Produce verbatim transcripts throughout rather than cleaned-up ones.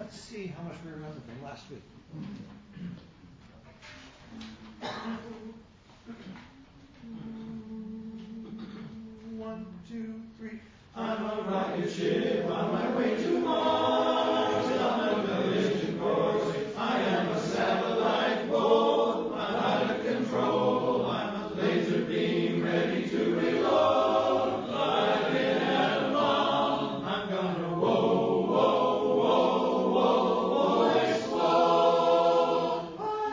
Let's see how much we remember from last week. One, two, three. I'm a rocket ship on my way to Mars. On a collision course. I am a satellite bolt. I'm out of control. I'm a laser beam ready to reload. Like an atom bomb. I'm gonna whoa, whoa, whoa, whoa, whoa, explode.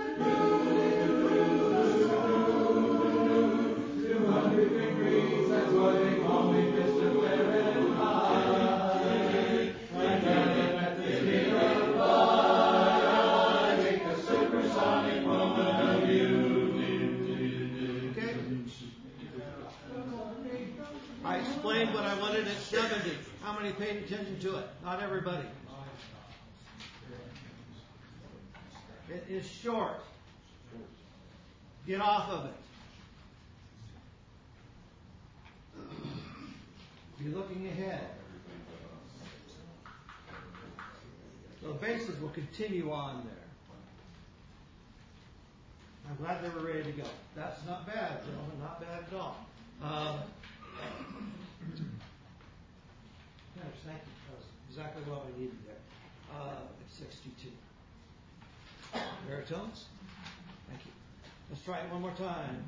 two hundred degrees, that's what they call me, Mister Fahrenheit. I'm driving at the speed of light. I take a supersonic moment of you. Okay. I explained what I wanted at seventy. How many paid attention to it? Not everybody. It is short. Get off of it. You're looking ahead. So the bases will continue on there. I'm glad they were ready to go. That's not bad, gentlemen. Not bad at all. Um, yes, thank you. That was exactly what I needed there. Uh, it's sixty-two. Baritones? Thank you. Let's try it one more time.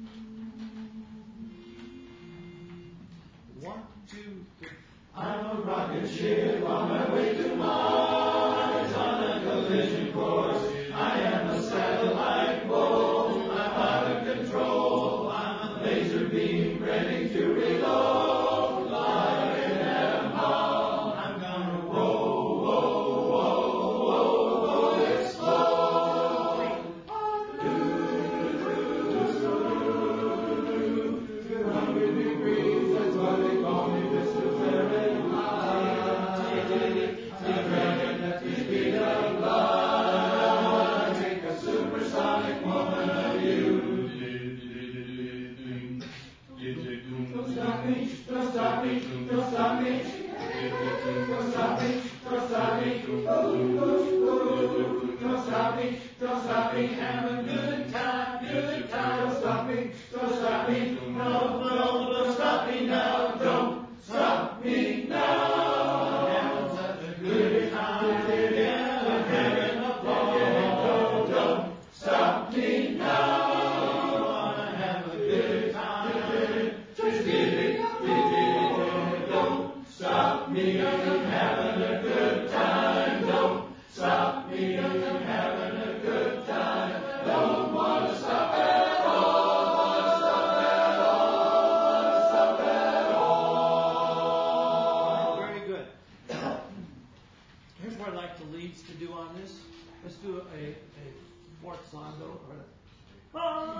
One, two, three. I'm a rocket ship on my way to Mars. On a collision course. I am a satellite bolt. I'm out of control. I'm a laser beam ready to reload. Like an atom bomb. I'm gonna whoa, whoa, whoa, whoa, whoa, explode. two hundred degrees, that's what they call me, Mister Fahrenheit. I'm driving at the speed of light. I take a supersonic moment of you. Don't stop me, don't stop me, don't stop me. Don't stop me, don't stop me. Ooh, ooh, ooh. Don't stop me, don't stop me. Have a good time, good time. Don't stop me, don't stop me. No, no, don't stop me now. Don't stop me now. Having such a good time. Yeah, I'm having a ball. Don't stop me now. I wanna have a good time. Just give it, give it. Don't stop me. I'm having a good time. Don't stop me. I'm having a good time. Don't want to stop at all. Stop at all. Stop at all. Very good. Here's what I'd like the leads to do on this. Let's do a, a fourth songo. Or a,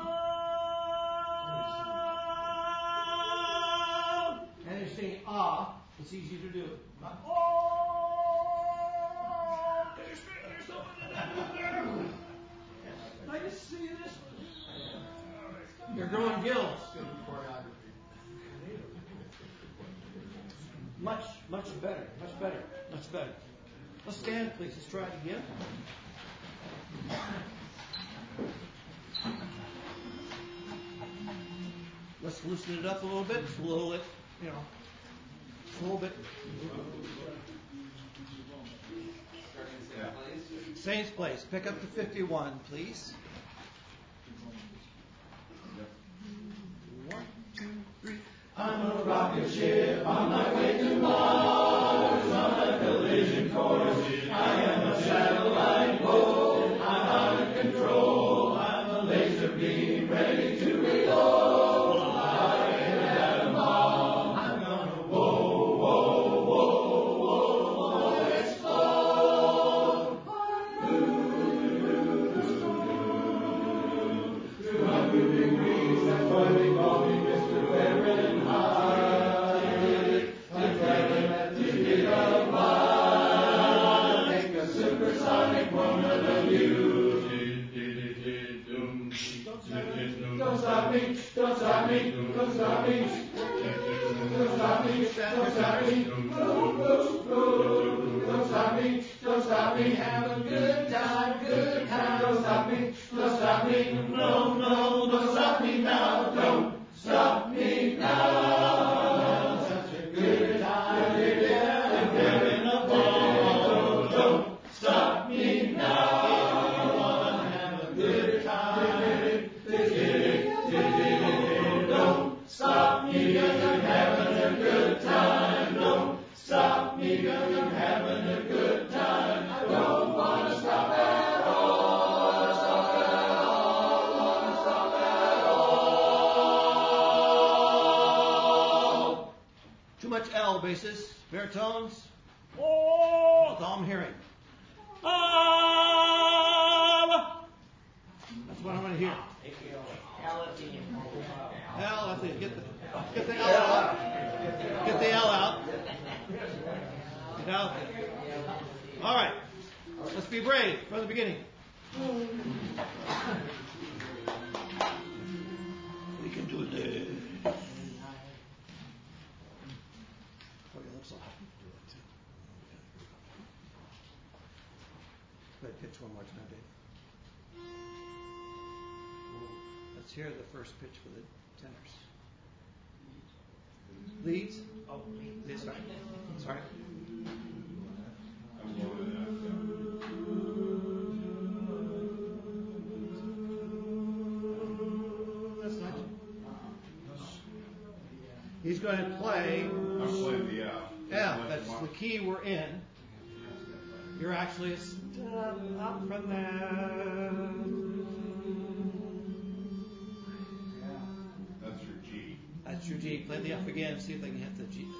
ah! And you're saying ah. It's easy to do. Not oh. Can you speak yourself into that there? I just see this. You're growing gills. Much, much better, much better, much better. Let's stand, please. Let's try it again. Let's loosen it up a little bit. It's a little bit, you know, it's a little bit. Saints Place. Pick up to fifty-one, please. One, two, three. I'm a rocket ship on my way to Mars. On a collision course. I am a satellite bolt. I'm out of control. I'm a laser beam ready to reload. Like an atom bomb. I'm gonna whoa, whoa, whoa, whoa, whoa, explode. two hundred degrees, that's why they call me Mister Fahrenheit. L basses, baritones. Oh, that's all I'm hearing. Ah, that's what I'm going to hear. L, that's it. Get the, get the L out. Get the L out. Get out. All right. Let's be brave from the beginning. We can do this. Oh, your lips will help you do it too. Go ahead, pitch one more time, Dave. Let's hear the first pitch for the tenors. Leads? Oh, leads. Sorry. Sorry. I'm lower than that, yeah. That's not. He's going to play. I'm playing the F. F. That's the key we're in. You're actually a step up from there. That's your G. That's your G. Play the F again. See if they can hit the G. G.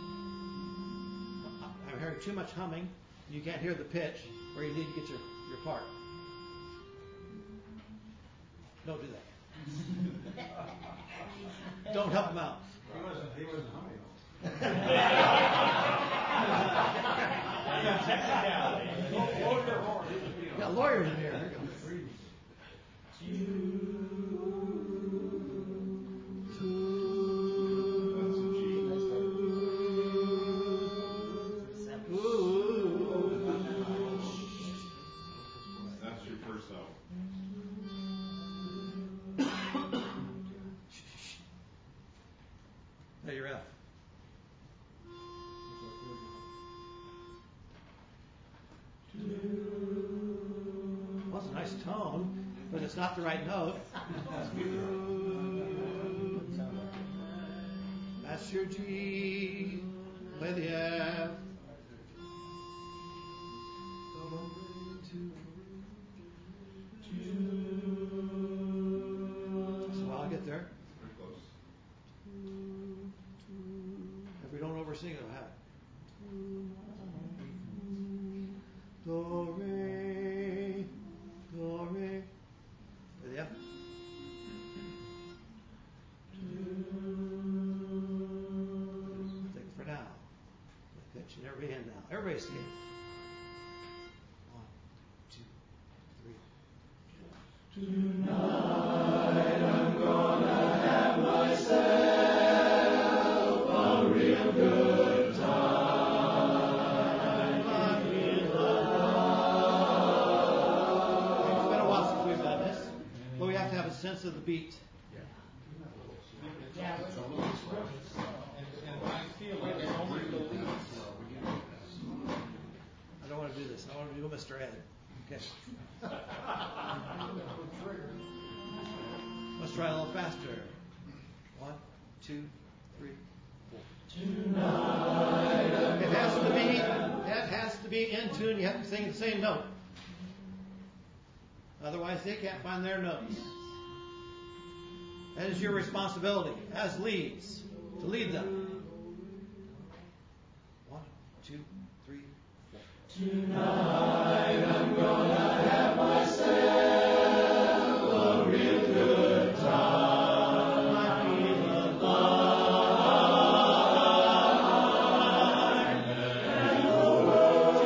I'm hearing too much humming. You can't hear the pitch, or you need to get your, your part. Don't do that. Don't help him out. He wasn't, he wasn't humming. Got lawyers in here. That's a G. That's your first note. Now you're F. Well, it's a nice tone, but it's not the right note. That's your G. Play the F. So I'll get there. Very close. If we don't oversing it, it'll happen. Do, re, do, re. Play the F. Take it for now. Pitch and everybody in now. Everybody skate. One, two, three. Tonight I'm gonna have myself a real good time. It's been a while since we've done this, but we have to have a sense of the beat. Yeah. And, and I feel like it's only the leads. I don't want to do this. I want to do Mister Ed. Okay. Let's try a little faster. One, two, three, four. Tonight It has to be. It has to be in tune. You have to sing the same note. Otherwise, they can't find their notes. That is your responsibility as leads to lead them. One, two, three, four. Tonight I'm gonna have myself a real good time. I feel alive. And the world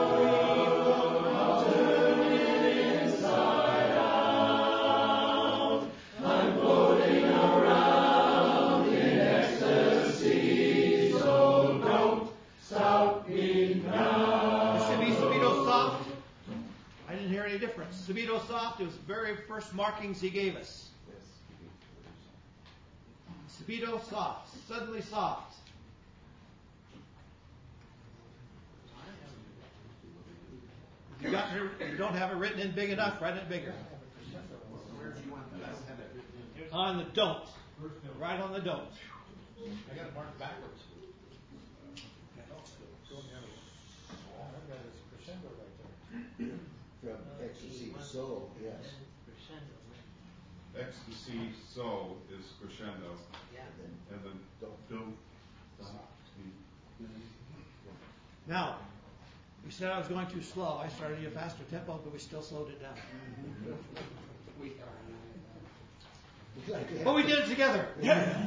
turning inside out. I'm floating around in ecstasy, so don't stop me now. It should be Subito Soft. I didn't hear any difference. Subito Soft, it was the very first markings he gave us. Subito Soft, suddenly soft. If you, got, if you don't have it written in big enough, write it bigger. On the don't. Right on the don't. I got it marked backwards. I've got this crescendo right there. From ecstasy to soul, yes. Ecstasy, so is crescendo. And then And then don't don't stop. me Now, you said I was going too slow. I started at a faster tempo, but we still slowed it down. But we did it together. Yeah.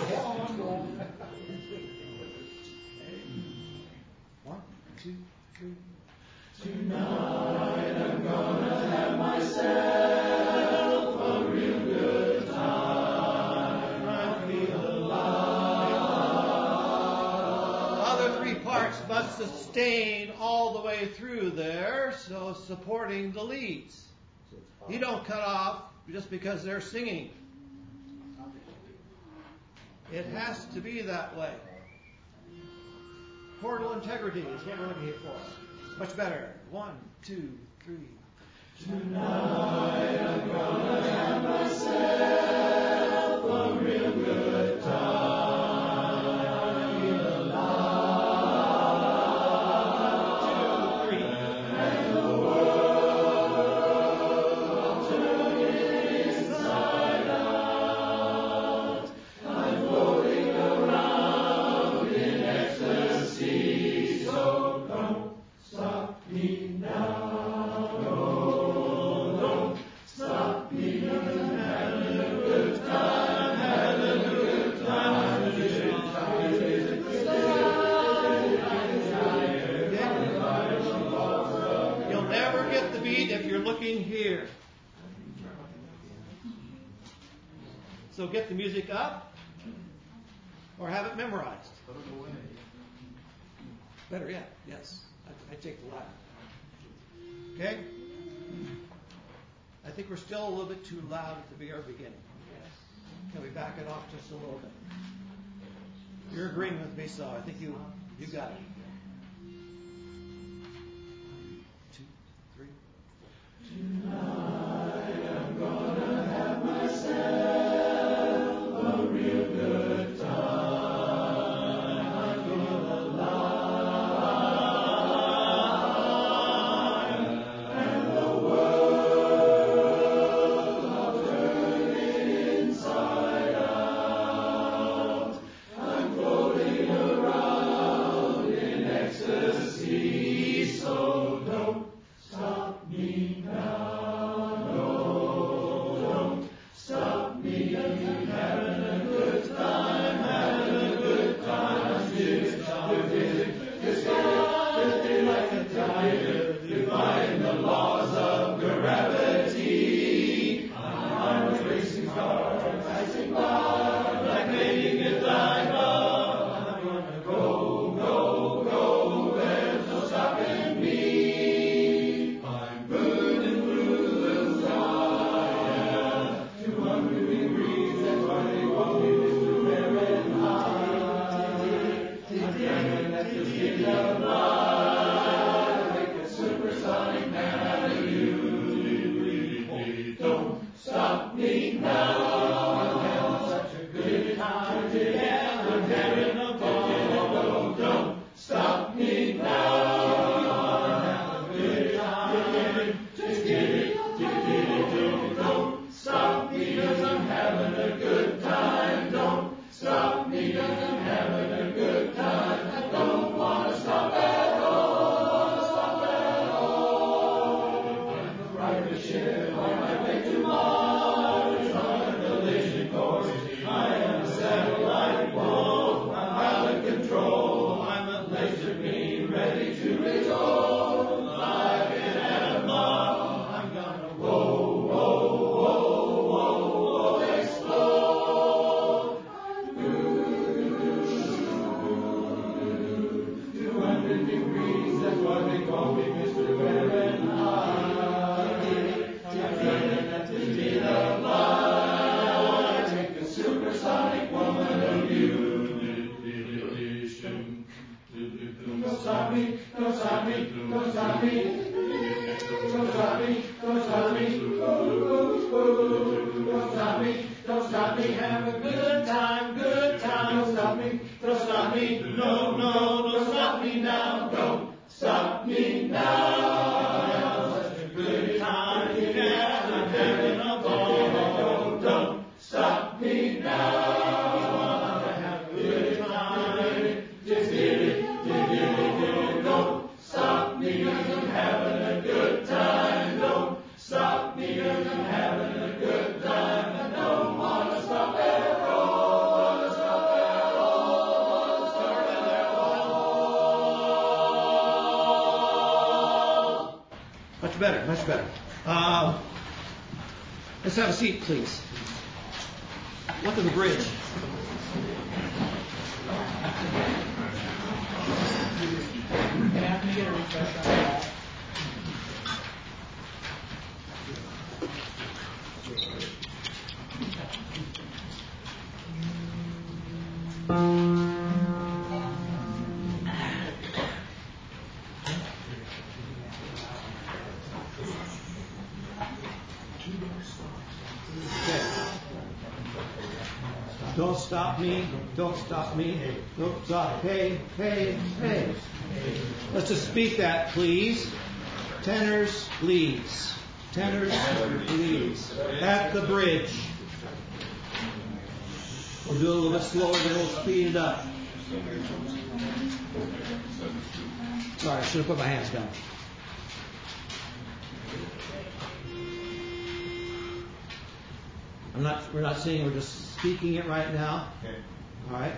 One, two, three. Tonight I'm gonna have myself a real good time. I feel alive. The other three parts must sustain all the way through there, so supporting the leads. You don't cut off just because they're singing. It has to be that way. Chordal integrity is what we're looking here for. Much better. One, two, three. Tonight I'm gonna have myself a real good time. I feel alive. Two, three. And the world turning inside out. I'm floating around in ecstasy, so don't stop me now. No, don't stop me. Having a good time, having a good time. You'll never get the beat if you're looking here. So get the music up or have it memorized. Better yet, yes. I, I take the latter. Okay? I think we're still a little bit too loud at the very beginning. Can we back it off just a little bit? You're agreeing with me, so I think you you got it. Two, three. Tonight I'm gonna have myself a real good time. I feel alive, and the world turning inside out. I'm floating around in ecstasy, so don't stop me now. No, don't stop me. Having a good time, having a good time. It's like a tiger, defying the laws of gravity. I'm a racing car, passing by, like making a dive. I'm gonna go, go, go. There's no stopping me. I'm burning through the sky. two hundred degrees, that's why they call me Mister Fahrenheit. I'm hanging at the speed of light, like a supersonic man out of you. Don't stop me now. I'm having such a good time today. I'm having a ball. Don't stop me now. I'm having a good time. Just get it, just get it, don't stop me 'cause I'm having a good time. Don't stop me 'cause I'm having a good time. I don't wanna stop at all, stop at all. I'm riding a ship on my way to Mars, on a collision course. I am a satellite wolf. I'm out of control. I'm a laser beam ready to resolve. Like an atom. I'm gonna whoa, whoa, whoa, whoa, whoa, explode. two hundred degrees, that's why they call me Mister Fahrenheit. I'm running at the speed of light. Take a supersonic woman of you. Don't stop me, don't stop me, don't stop me. Don't stop me, don't stop me. Ooh, ooh, ooh. Don't stop me, don't stop me. Have a good time, good time. Don't stop me, don't stop me. No, no, don't stop me now. Don't stop me now. I'm such a good time. Yeah, I'm having a ball. Don't stop me now. I have a good time. Just get it, just get it, get it. Don't better, much better. Um, let's have a seat, please. Look at the bridge. Can I get a refresh on that? Don't stop me, don't stop me, don't stop, hey, hey, hey. Let's just speak that, please. Tenors, leads. Tenors, leads. At the bridge. We'll do it a little bit slower, then we'll speed it up. Sorry, I should have put my hands down. I'm not, we're not singing, we're just speaking it right now. Okay. All right.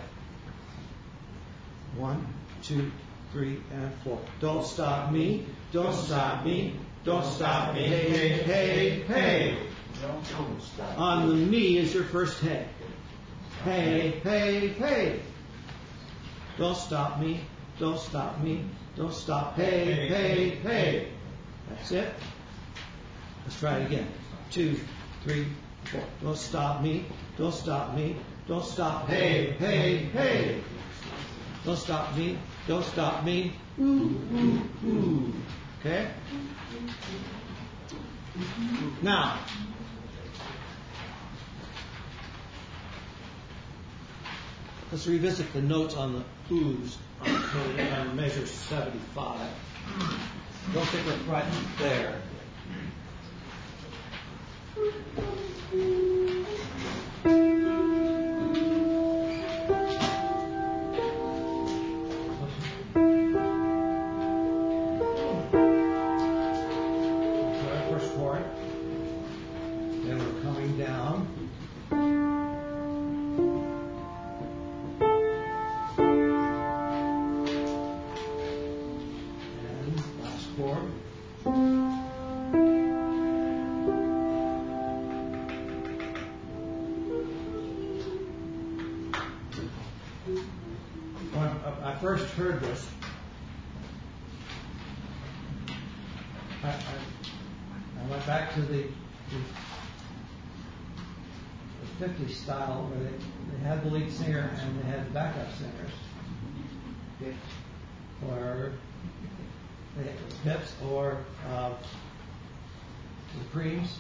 One, two, three, and four. Don't stop me, don't stop me, don't stop me. Hey, hey, hey, hey. On the me is your first hey. Hey, hey, hey. Don't stop me, don't stop me, don't stop. Hey, hey, hey. That's it. Let's try it again. Two, three, four. Don't stop me, don't stop me, don't stop. Hey, hey, hey. Don't stop me, don't stop me. Ooh, ooh, ooh. Okay? Now, let's revisit the notes on the oohs on, on measure seventy-five. Don't think we're right there. First chord. Then we're coming down. And last chord. When I first heard this, I, I, I went back to the, the, the fifties style where they, they had the lead singer and they had backup singers. Okay. Or they had Pips or uh, the Creams.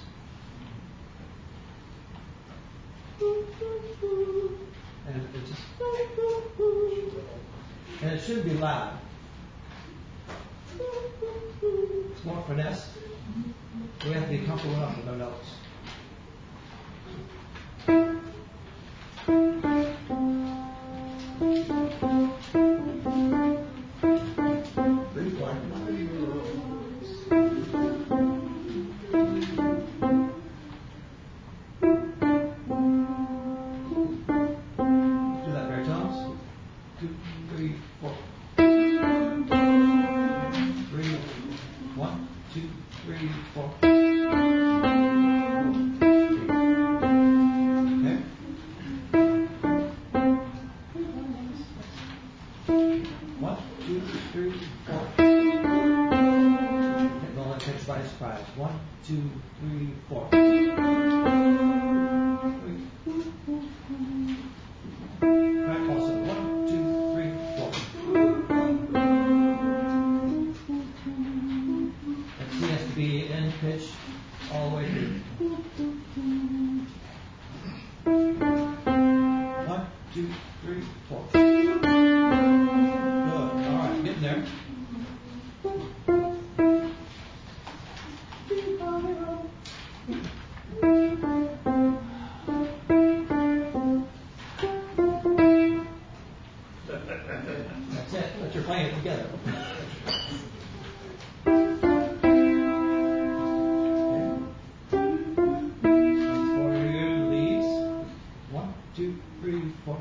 And it just and it shouldn't be loud. It's more finesse. We have to be comfortable enough with our notes. Do that baritones. Two, three, four. Three, one, two, three, four. Okay. One, two, three, four. Okay, don't let it catch by surprise. One, two, three, four. Right, also. One, two, three, four. That C has to be in pitch all the way through. One, two, three, four. Good. All right, getting there. That's it. But you're playing it together. Four leads. One, two, three, four.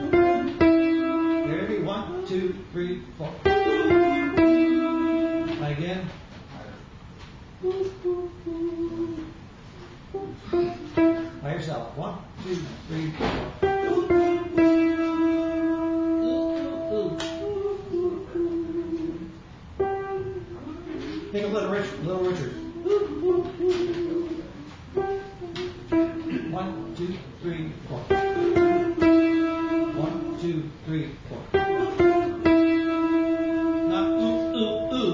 Ready? One, two, three, four. Again. By yourself. One, two, three, four. Think of Little Richard. Little Richard. One, two, three, four. One, two, three, four. Not ooh, ooh, ooh.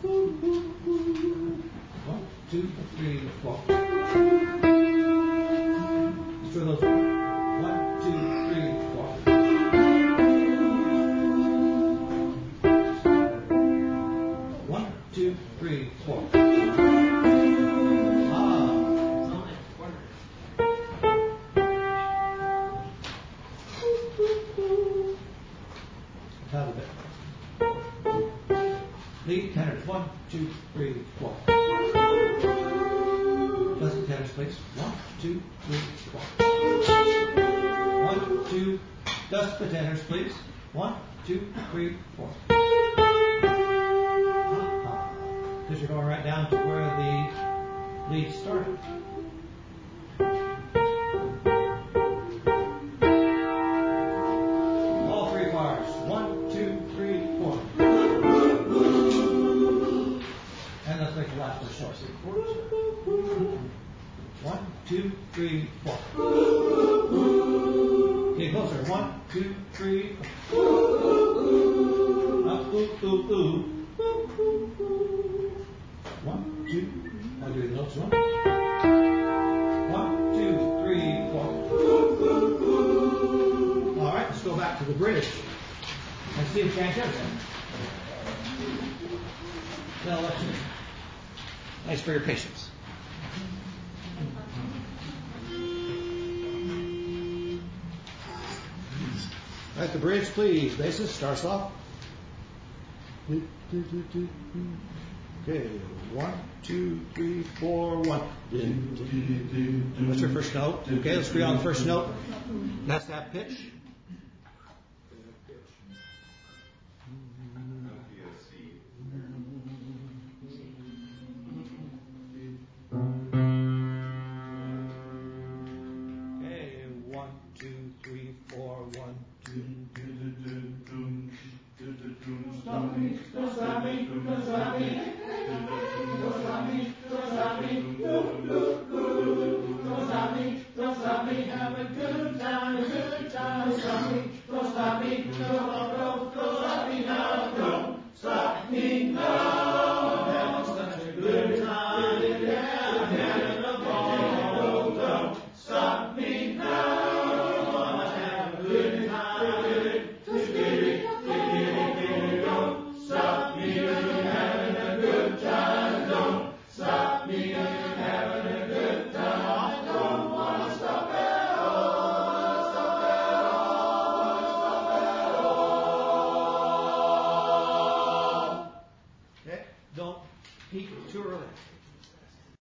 One, two, three, four. Let's do those. One, two, three, four. One, two, three, four. Ah. Have a bit. Lead tenors. One, two, three, four. Pleasant tenors, please. One, two, three, four. One, two. Dust the tenors, please. One, two, three, four. Because you're going right down to where the lead started. All three bars. One, two, three, four. And let's make the last one short. One, two, three, four. Okay, closer. One, two, three, four. Up, ooh, ooh, ooh. One, two. I'll do the notes. One. One, two, three, four. All right, let's go back to the bridge and see if we can't hear something. Well, let's see. Thanks for your patience. At the bridge, please. Bassist, starts off. Okay, one, two, three, four, one. That's your first note. Okay, let's be on the first note. That's that pitch. Okay, one, two, three, four, one, two. Stop me, don't stop me, don't stop me.